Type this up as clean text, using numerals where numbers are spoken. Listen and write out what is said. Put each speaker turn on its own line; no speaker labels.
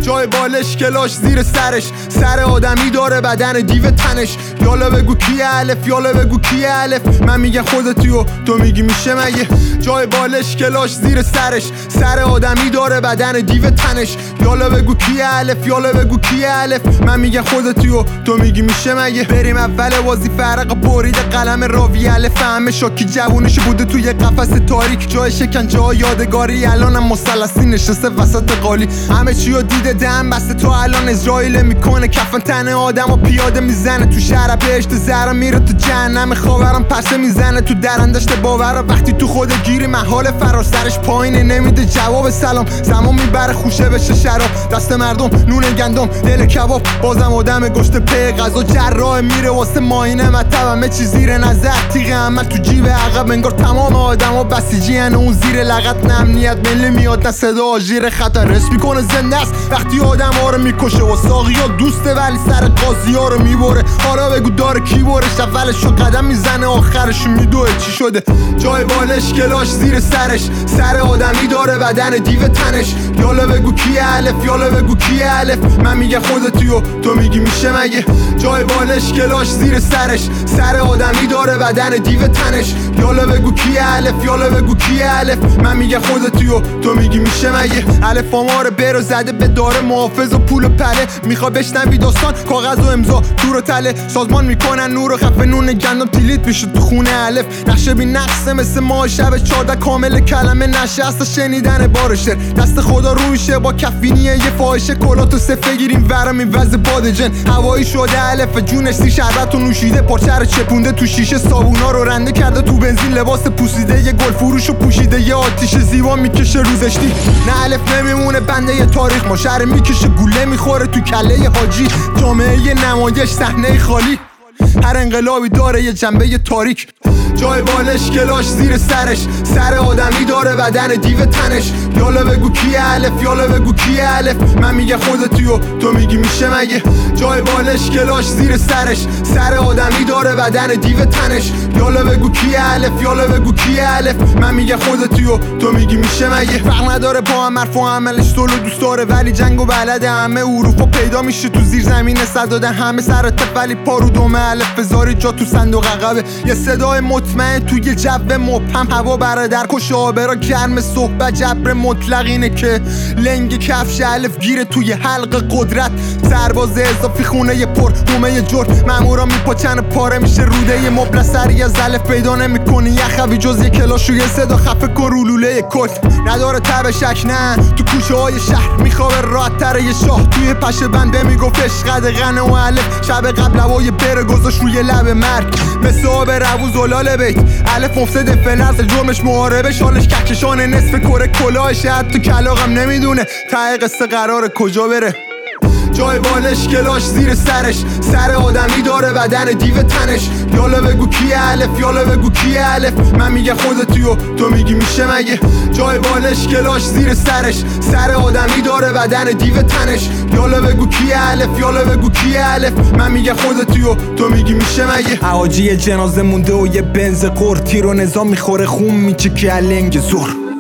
جای بالش کلاش زیر سرش، سر آدمی داره بدن دیو تنش. یالا بگو کیه الف، یالا بگو کیه الف، من میگم خودتی و تو میگی میشه مگه. جای بالش کلاش زیر سرش، سر آدمی داره بدن دیو تنش. یالا بگو کیه الف، یالا بگو کیه الف، من میگم خودتی و تو میگی میشه مگه. بریم اول بازی فرق برید قلم راوی الف، همه شاکی جوونش بوده توی قفس تاریک، جای شکنجه ها یادگاری، الانم مثلثی نشسته وسط قالی. همه چیو دیده دم بسته، تو الان اسرائیل میکنه کفن تن آدمو پیاده میزنه تو شهر بهشت زهرا، میره تو جهنم خاورم پرسه میزنه تو درندشت باور. وقتی تو خود گیری محال فرار، سرش پایینه نمیده جواب سلام، زمان میبره خوشه بشه شراب، دست مردم نون گندم دل کباب، بازم آدم گشت پی غذا جراح، میره واسه ماینه مطب، همه چی زیر نظر تیغ عمل تو جیب عقب، انگار تمام آدما بسیجی ان اون زیر لغت نمنیت ملی میاد نه صدا آژیر خطر رس میکنه زنده است وقتی آدم ها رو میکشه و ساقی ها دوسته ولی سر قاضی ها رو میبره. حالا بگو داره کی برش، اولش رو قدم میزنه آخرش میدوه چی شده. جای بالش کلاش زیر سرش، سر آدمی داره بدن دیو تنش. یالا بگو کیه الف، یالا بگو کیه الف، من میگم خودتی و تو میگی میشه مگه. جای بالش کلاش زیر سرش، سر آدمی داره بدن دیو تنش. یالا بگو کیه الف، یالا بگو کیه الف، من میگم خودتی و تو میگی میشه مگه. الف آمار برو زده به داره محافظ و پول و پله، میخواد بشنوی داستان کاغذ و امضا دور و تله، سازمان میکنن نور و خفه نون گندم تیلیت میشه تو خونه الف. نقشه بی نقصه مثل ماه شب 14 کامل کلمه نشسته شنیدن بارشه، دست خدا رو میشه با کفینیه یه فاحشه، کلاتو سفه گیریم ورم این وز بادجن، هوایی شده الف جونش سی شربت و نوشیده، پرچه رو چپونده تو شیشه، صابونا رو رنده کرده تو بنزین، لباس پوسیده یه گل فروشو پوشیده، یه آتیش زیبا میکشه روزشتی. نه الف نمیمونه بنده یه تاریخ، ما شهر میکشه گوله میخوره تو کله حاجی، جامعه یه نمایش صحنه خالی، هر انقلابی داره یه جنبه تاریک. جای بالش کلاش زیر سرش، سر آدمی داره بدن دیو تنش. یالا بگو کیه الف، یالا بگو کیه الف، من میگم خودتی و تو میگی میشه مگه. جای بالش کلاش زیر سرش، سر آدمی داره بدن دیو تنش. یالا بگو کیه الف، یالا بگو کیه الف، من میگم خودتی و تو میگی میشه مگه. فرق نداره با هم حرف و عملش دلو دوست داره، ولی جنگ و بلده، همه اروپا پیدا میشه تو زیر زمین صد داده، همه سر تف ولی پارو دومه الف بذاری جا تو صندوق عقبه، یه صدای مطمئن توی جو مبهم، هوا برادر کشه آبرا گرم صحبت، جبر مطلق اینه که لنگ کفش الف گیره توی حلق قدرت، سرباز اضافی خونه ی پر هومه جور، مامورا میپاچن پاره میشه روده ی مبل، سری از الف پیدا نمیکنی یخوی جز یه کلاش و یه صدا خفه کن رو لوله کل، نداره تب شک نه تو کوچه های شهر میخوابه راحت تر یه شاه، توی پشه بنده میگفت عشق غنه و الف، شب قبل هوای بره گذاشت روی لب مرگ، مثل آب روز زلال بیت الف مفسد فلرز، جرمش محاربه شالش کهکشان نصف کره کلاهش، حتی کلاغم نمیدونه ته قصه قراره کجا بره. جای بالش کلاش زیر سرش، سر آدمی داره بدن دیو تنش. یالا بگو کیه الف، یالا بگو کیه الف، من میگم خودتی و تو میگی میشه مگه. جای بالش کلاش زیر سرش، سر آدمی داره بدن دیو تنش. یالا بگو کیه الف، یالا بگو کیه الف، من میگم خودتی و تو میگی میشه مگه. حاجی جنازه مونده و یه بنز قور، تیر و نظام میخوره خون میچه که لنگ زور.